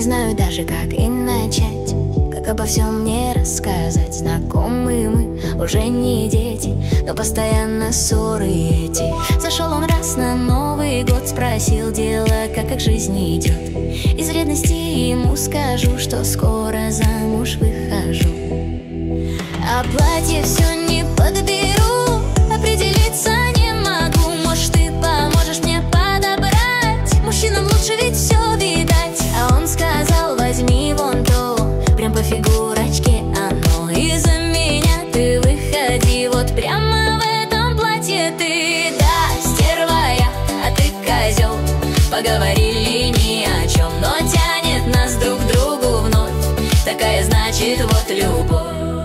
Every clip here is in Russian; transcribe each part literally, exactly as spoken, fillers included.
знаю даже, как и начать, как обо всем мне рассказать. Знакомы мы, уже не дети, но постоянно ссоры эти. Зашел он раз на Новый год, спросил дела, как, как жизнь идет. Из вредности ему скажу, что скоро замуж выхожу. А платье все не подберу, определиться не могу. Может, ты поможешь мне подобрать? Мужчинам лучше ведь все видать. А он сказал: возьми вон то, прям по фигурочке оно. И за меня ты выходи, вот прямо в этом платье ты. Да, стерва я, а ты козел. Поговорили ни о чем, но тянет нас друг к другу вновь. Такая, значит, вот любовь.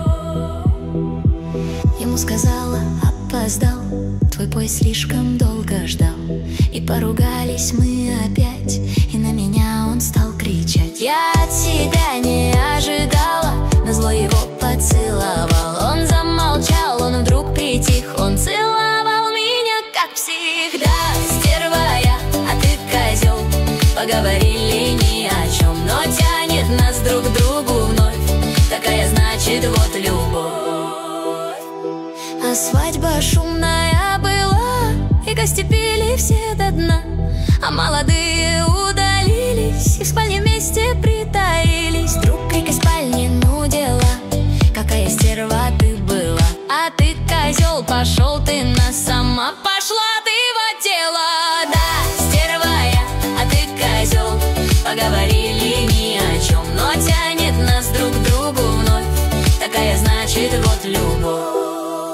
Ему сказала: опоздал, твой поезд слишком долго ждал. И поругались мы опять, и на меня он стал кричать. Я от себя не ожидала, назло его поцеловал. Он замолчал, он вдруг притих, он целовал меня как псих. Да, стерва я, а ты козел. Поговорили ни о чем, но тянет нас друг к другу вновь. Такая, значит, вот любовь. А свадьба шумная была, и гости пили все до дна. А молодые удалились, и в спальне вместе притаились. Друг крик из спальни, ну дела, какая стерва ты была. А ты, козел, пошел ты на сама, пошла ты в дело. Да, стерва я, а ты козел. Поговорили ни о чем, но тянет нас друг к другу вновь. Такая, значит, вот любовь.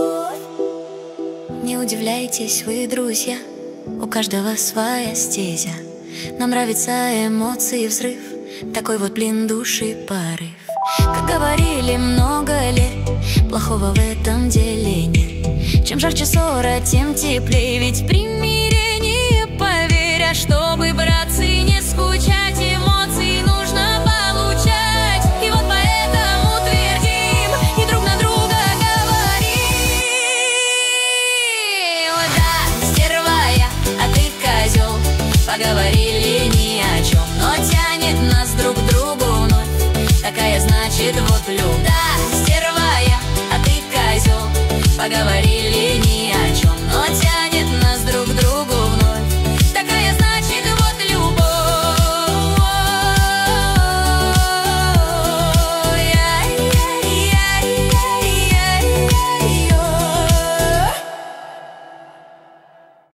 Не удивляйтесь вы, друзья, у каждого своя стезя. Нам нравятся эмоции, взрыв, такой вот, блин, души порыв. Как говорили много лет, плохого в этом деле нет. Чем жарче ссора, тем теплее, ведь примирение, поверь. А чтобы браться и не скучать, эмоции нужно получать. И вот поэтому твердим и друг на друга говорим. Да, стерва я, а ты козел. Поговорили ни о чем, но тянет нас друг к другу вновь. Такая, значит, вот любовь. Да, стерва я, а ты козел. Поговорили